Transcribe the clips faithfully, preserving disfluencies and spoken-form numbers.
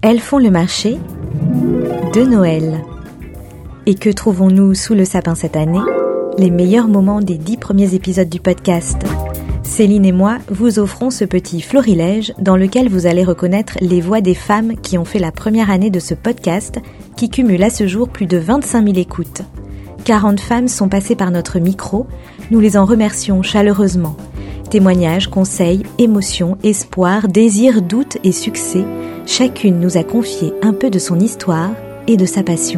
Elles font le marché de Noël. Et que trouvons-nous sous le sapin cette année ? Les meilleurs moments des dix premiers épisodes du podcast. Céline et moi vous offrons ce petit florilège dans lequel vous allez reconnaître les voix des femmes qui ont fait la première année de ce podcast qui cumule à ce jour plus de vingt-cinq mille écoutes. quarante femmes sont passées par notre micro, nous les en remercions chaleureusement. Témoignages, conseils, émotions, espoirs, désirs, doutes et succès, chacune nous a confié un peu de son histoire et de sa passion.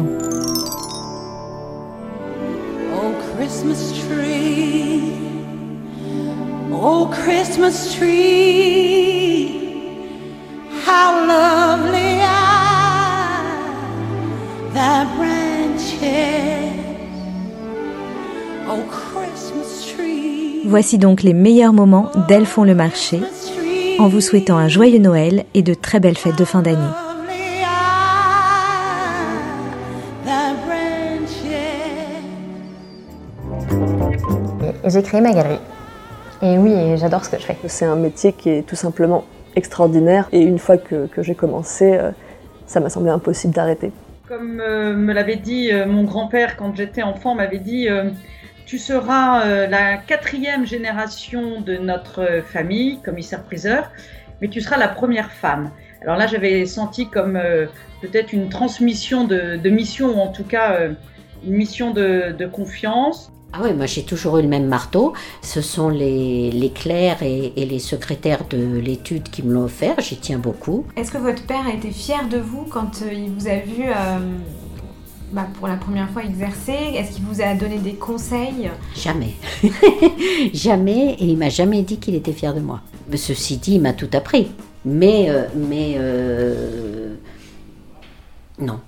Oh Christmas tree, oh Christmas tree, how lovely are thy branches, oh Christmas tree. Voici donc les meilleurs moments d'Elles font le marché, en vous souhaitant un joyeux Noël et de très belles fêtes de fin d'année. Et j'ai créé ma galerie. Et oui, et j'adore ce que je fais. C'est un métier qui est tout simplement extraordinaire. Et une fois que, que j'ai commencé, euh, ça m'a semblé impossible d'arrêter. Comme euh, me l'avait dit euh, mon grand-père quand j'étais enfant, m'avait dit euh, « Tu seras euh, la quatrième génération de notre euh, famille, commissaire-priseur, mais tu seras la première femme. » Alors là, j'avais senti comme euh, peut-être une transmission de, de mission, ou en tout cas euh, une mission de, de confiance. Ah oui, moi j'ai toujours eu le même marteau. Ce sont les, les clercs et, et les secrétaires de l'étude qui me l'ont offert. J'y tiens beaucoup. Est-ce que votre père a été fier de vous quand euh, il vous a vu euh, bah, pour la première fois exercer ? Est-ce qu'il vous a donné des conseils ? Jamais. Jamais, et il m'a jamais dit qu'il était fier de moi. Mais ceci dit, il m'a tout appris. Mais, euh, mais euh, non.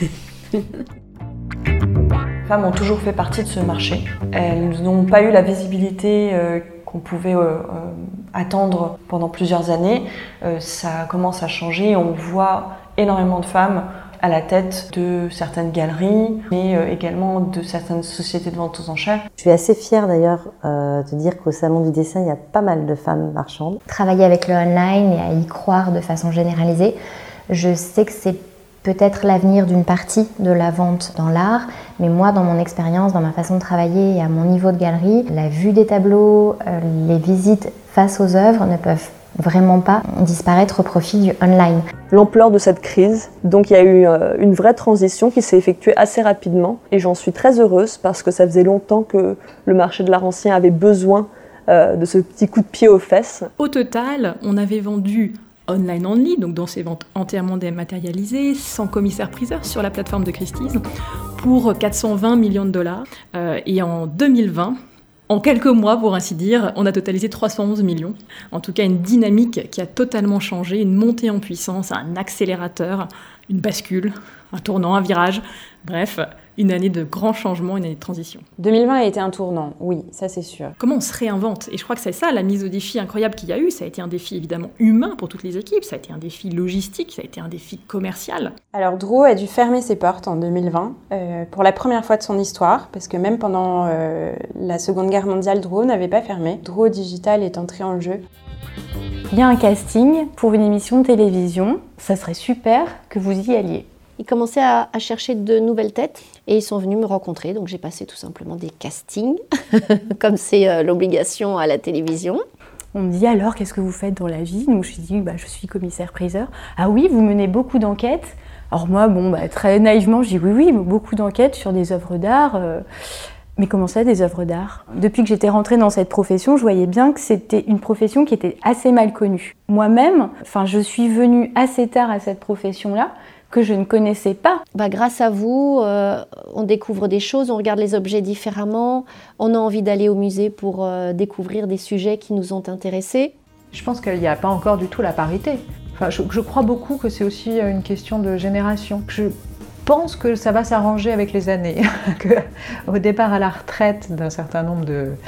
Les femmes ont toujours fait partie de ce marché. Elles n'ont pas eu la visibilité euh, qu'on pouvait euh, euh, attendre pendant plusieurs années. Euh, ça commence à changer. On voit énormément de femmes à la tête de certaines galeries, mais euh, également de certaines sociétés de vente aux enchères. Je suis assez fière d'ailleurs euh, de dire qu'au Salon du dessin, il y a pas mal de femmes marchandes. Travailler avec le online et à y croire de façon généralisée, je sais que c'est peut-être l'avenir d'une partie de la vente dans l'art, mais moi, dans mon expérience, dans ma façon de travailler et à mon niveau de galerie, la vue des tableaux, euh, les visites face aux œuvres ne peuvent vraiment pas disparaître au profit du online. L'ampleur de cette crise, donc il y a eu euh, une vraie transition qui s'est effectuée assez rapidement et j'en suis très heureuse parce que ça faisait longtemps que le marché de l'art ancien avait besoin euh, de ce petit coup de pied aux fesses. Au total, on avait vendu online only, donc dans ces ventes entièrement dématérialisées, sans commissaire-priseur sur la plateforme de Christie's, pour quatre cent vingt millions de dollars. Euh, et en deux mille vingt, en quelques mois pour ainsi dire, on a totalisé trois cent onze millions. En tout cas, une dynamique qui a totalement changé, une montée en puissance, un accélérateur, une bascule, un tournant, un virage, bref, une année de grands changements, une année de transition. deux mille vingt a été un tournant, oui, ça c'est sûr. Comment on se réinvente ? Et je crois que c'est ça la mise au défi incroyable qu'il y a eu. Ça a été un défi évidemment humain pour toutes les équipes, ça a été un défi logistique, ça a été un défi commercial. Alors Draw a dû fermer ses portes en deux mille vingt euh, pour la première fois de son histoire, parce que même pendant euh, la Seconde Guerre mondiale, Draw n'avait pas fermé. Draw Digital est entré en jeu. Il y a un casting pour une émission de télévision, ça serait super que vous y alliez. Ils commençaient à, à chercher de nouvelles têtes et ils sont venus me rencontrer. Donc j'ai passé tout simplement des castings, comme c'est euh, l'obligation à la télévision. On me dit alors, qu'est-ce que vous faites dans la vie ? Donc je dis, bah, je suis commissaire-priseur. Ah oui, vous menez beaucoup d'enquêtes ? Alors moi, bon, bah, très naïvement, je dis oui, oui, beaucoup d'enquêtes sur des œuvres d'art. Euh... Mais comment ça, des œuvres d'art ? Depuis que j'étais rentrée dans cette profession, je voyais bien que c'était une profession qui était assez mal connue. Moi-même, enfin, je suis venue assez tard à cette profession-là, que je ne connaissais pas. Bah, grâce à vous, euh, on découvre des choses, on regarde les objets différemment, on a envie d'aller au musée pour euh, découvrir des sujets qui nous ont intéressés. Je pense qu'il n'y a pas encore du tout la parité. Enfin, je, je crois beaucoup que c'est aussi une question de génération. Je pense que ça va s'arranger avec les années, qu'au départ à la retraite d'un certain nombre de,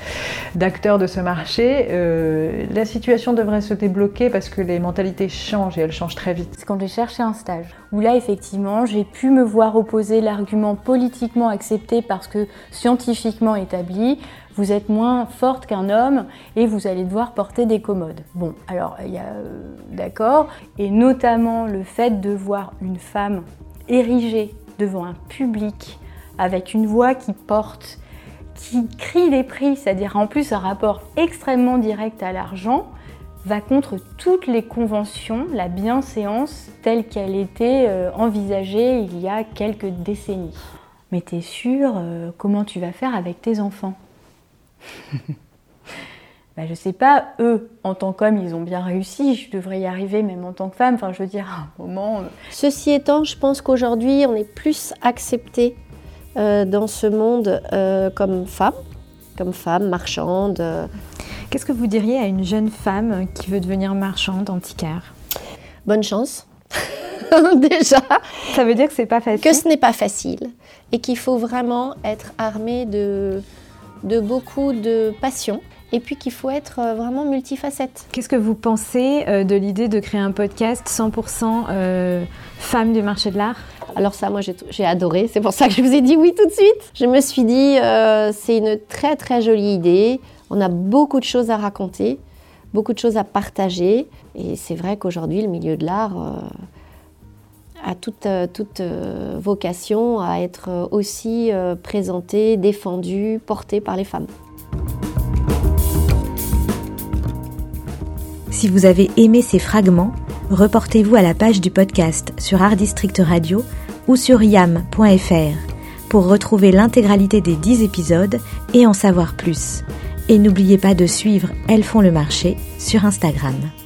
d'acteurs de ce marché, euh, la situation devrait se débloquer parce que les mentalités changent et elles changent très vite. C'est quand j'ai cherché un stage, où là effectivement j'ai pu me voir opposer l'argument politiquement accepté parce que scientifiquement établi, vous êtes moins forte qu'un homme et vous allez devoir porter des commodes. Bon, alors il y a euh, d'accord, et notamment le fait de voir une femme érigée devant un public avec une voix qui porte, qui crie des prix, c'est-à-dire en plus un rapport extrêmement direct à l'argent, va contre toutes les conventions, la bienséance telle qu'elle était euh, envisagée il y a quelques décennies. Mais t'es sûre, euh, comment tu vas faire avec tes enfants ? Ben, je sais pas, eux, en tant qu'hommes, ils ont bien réussi, je devrais y arriver même en tant que femme, enfin je veux dire, à un moment... Ceci étant, je pense qu'aujourd'hui, on est plus accepté euh, dans ce monde euh, comme femme, comme femme marchande. Euh. Qu'est-ce que vous diriez à une jeune femme qui veut devenir marchande antiquaire ? Bonne chance, déjà. Ça veut dire que c'est pas facile ? Que ce n'est pas facile et qu'il faut vraiment être armé de... de beaucoup de passion et puis qu'il faut être vraiment multifacette. Qu'est-ce que vous pensez euh, de l'idée de créer un podcast cent pour cent euh, femmes du marché de l'art ? Alors ça, moi j'ai, j'ai adoré, c'est pour ça que je vous ai dit oui tout de suite. Je me suis dit, euh, c'est une très très jolie idée, on a beaucoup de choses à raconter, beaucoup de choses à partager et c'est vrai qu'aujourd'hui le milieu de l'art euh, a toute, euh, toute euh, vocation à être aussi euh, présenté, défendu, porté par les femmes. Si vous avez aimé ces fragments, reportez-vous à la page du podcast sur Art District Radio ou sur yam point f r pour retrouver l'intégralité des dix épisodes et en savoir plus. Et n'oubliez pas de suivre Elles font le marché sur Instagram.